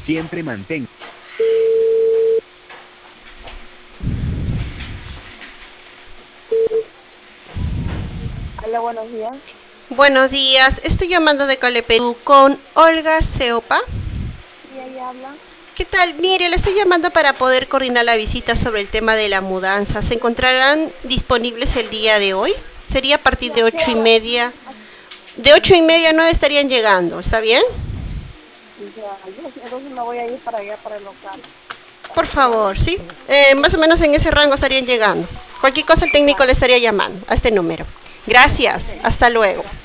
Siempre mantén. Hola, buenos días. Buenos días, estoy llamando de Cale Perú con Olga Seopa. Sí, ahí habla. ¿Qué tal? Mire, le estoy llamando para poder coordinar la visita sobre el tema de la mudanza. ¿Se encontrarán disponibles el día de hoy? Sería a partir Sí, de ¿a qué ocho y hora? media. De 8:30 a 9 estarían llegando, ¿está bien? Ya, entonces me voy a ir para allá, para el local, para Por esperarlo. favor, ¿sí? Más o menos en ese rango estarían llegando. Cualquier cosa el técnico Ya, le estaría llamando a este número. Gracias, ok. hasta luego.